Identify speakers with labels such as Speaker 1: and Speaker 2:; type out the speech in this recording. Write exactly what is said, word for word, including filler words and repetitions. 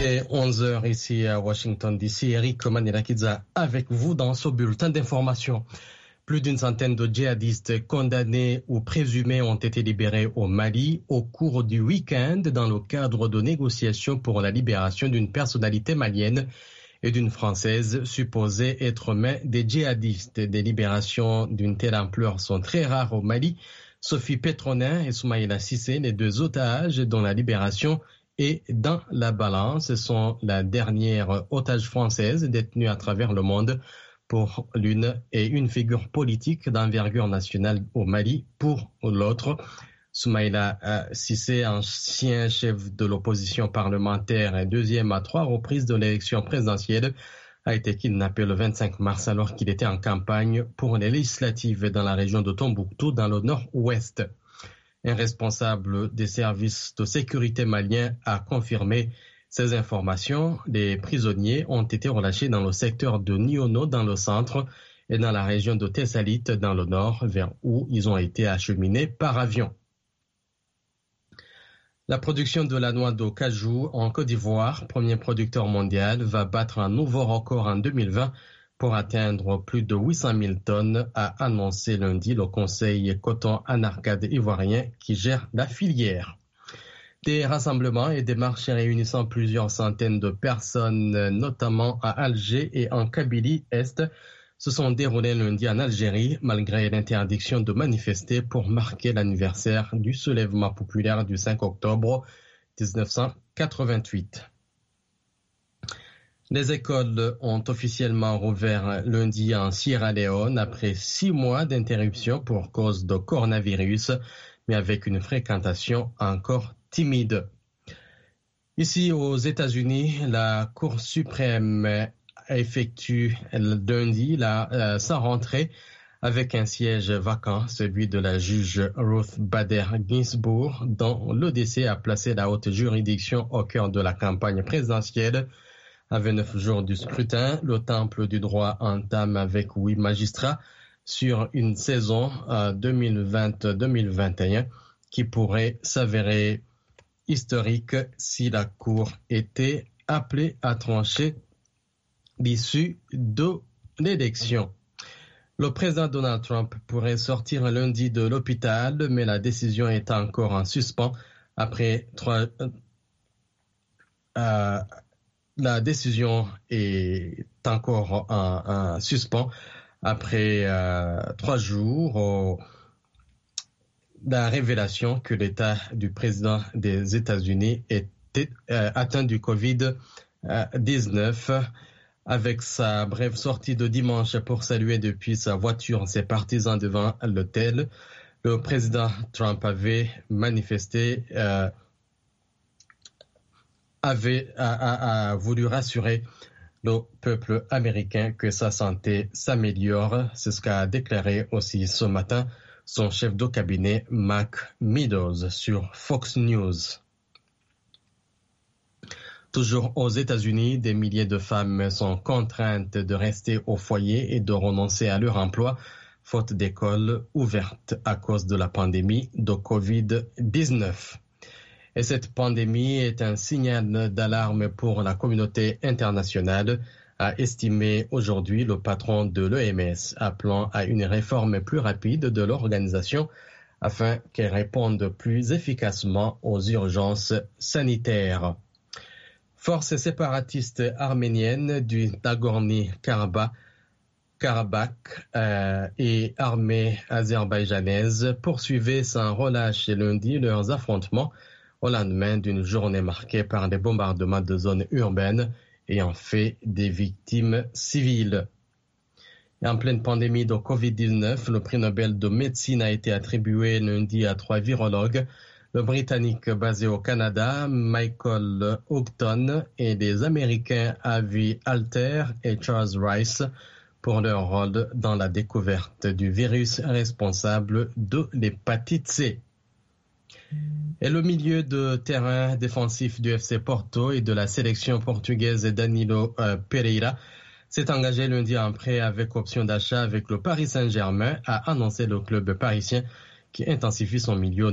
Speaker 1: est onze heures ici à Washington D C. Eric Manilakidza avec vous dans ce bulletin d'information. Plus d'une centaine de djihadistes condamnés ou présumés ont été libérés au Mali au cours du week-end dans le cadre de négociations pour la libération d'une personnalité malienne et d'une Française supposée être main des djihadistes. Des libérations d'une telle ampleur sont très rares au Mali. Sophie Petronin et Soumaïla Cissé, les deux otages dont la libération est dans la balance, sont la dernière otage française détenue à travers le monde pour l'une et une figure politique d'envergure nationale au Mali pour l'autre. Soumaïla Cissé, ancien chef de l'opposition parlementaire et deuxième à trois reprises de l'élection présidentielle, a été kidnappé le vingt-cinq mars alors qu'il était en campagne pour les législatives dans la région de Tombouctou, dans le nord-ouest. Un responsable des services de sécurité maliens a confirmé ces informations. Les prisonniers ont été relâchés dans le secteur de Niono, dans le centre, et dans la région de Tessalit, dans le nord, vers où ils ont été acheminés par avion. La production de la noix de cajou en Côte d'Ivoire, premier producteur mondial, va battre un nouveau record en deux mille vingt pour atteindre plus de huit cent mille tonnes, a annoncé lundi le Conseil coton anarcade ivoirien qui gère la filière. Des rassemblements et des marches réunissant plusieurs centaines de personnes, notamment à Alger et en Kabylie-Est, se sont déroulés lundi en Algérie, malgré l'interdiction de manifester pour marquer l'anniversaire du soulèvement populaire du cinq octobre dix-neuf cent quatre-vingt-huit. Les écoles ont officiellement rouvert lundi en Sierra Leone après six mois d'interruption pour cause de coronavirus, mais avec une fréquentation encore timide. Ici aux États-Unis, la Cour suprême effectue lundi la, euh, sa rentrée avec un siège vacant, celui de la juge Ruth Bader Ginsburg, dont le décès a placé la haute juridiction au cœur de la campagne présidentielle. À vingt-neuf jours du scrutin, le temple du droit entame avec huit magistrats sur une saison euh, deux mille vingt deux mille vingt et un qui pourrait s'avérer historique si la Cour était appelée à trancher l'issue de l'élection. Le président Donald Trump pourrait sortir lundi de l'hôpital, mais la décision est encore en suspens après trois... Euh, la décision est encore en, en suspens après euh, trois jours au, la révélation que l'État du président des États-Unis était euh, atteint du covid dix-neuf. Avec sa brève sortie de dimanche pour saluer depuis sa voiture ses partisans devant l'hôtel, le président Trump avait manifesté, euh, avait a, a, a voulu rassurer le peuple américain que sa santé s'améliore. C'est ce qu'a déclaré aussi ce matin son chef de cabinet Mark Meadows sur Fox News. Toujours aux États-Unis, des milliers de femmes sont contraintes de rester au foyer et de renoncer à leur emploi, faute d'écoles ouvertes à cause de la pandémie de covid dix-neuf. Et cette pandémie est un signal d'alarme pour la communauté internationale, a estimé aujourd'hui le patron de l'O M S, appelant à une réforme plus rapide de l'organisation afin qu'elle réponde plus efficacement aux urgences sanitaires. Forces séparatistes arméniennes du Nagorno-Karabakh euh, et armées azerbaïdjanaises poursuivaient sans relâche lundi leurs affrontements au lendemain d'une journée marquée par des bombardements de zones urbaines ayant fait des victimes civiles. Et en pleine pandémie de covid dix-neuf, le prix Nobel de médecine a été attribué lundi à trois virologues. Le Britannique basé au Canada, Michael Houghton, et les Américains Avi Alter et Charles Rice pour leur rôle dans la découverte du virus responsable de l'hépatite C. Et le milieu de terrain défensif du F C Porto et de la sélection portugaise Danilo euh, Pereira s'est engagé lundi en prêt avec option d'achat avec le Paris Saint-Germain, a annoncé le club parisien qui intensifie son milieu